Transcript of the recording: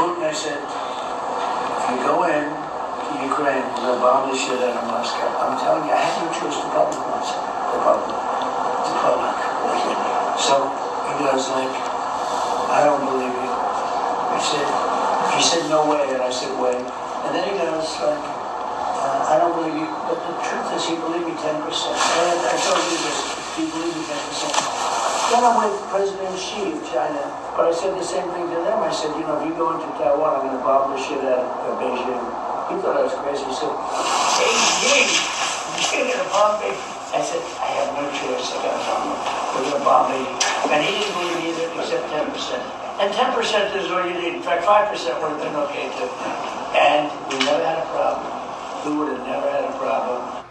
Putin, I said, if you go in to Ukraine, we're going to bomb the shit out of Moscow. I'm telling you, I have no choice. The public wants it. The public. The public. So he goes like, I don't believe you. He said, no way. And I said, way. And then he goes like, I don't believe you. But the truth is, he believed me 10%. And I told you this. He believed me 10%. Then I'm with President Xi of China. But I said the same thing to them. I said, you know, if you go into Taiwan, I'm going to bomb the shit out of Beijing. He thought I was crazy. He said, Beijing, you're going to bomb Beijing. I said, I have no choice. I got to bomb them. We're going to bomb Beijing. And he didn't believe either, except 10%. And 10% is what you need. In fact, 5% would have been okay too. And we never had a problem. We would have never had a problem.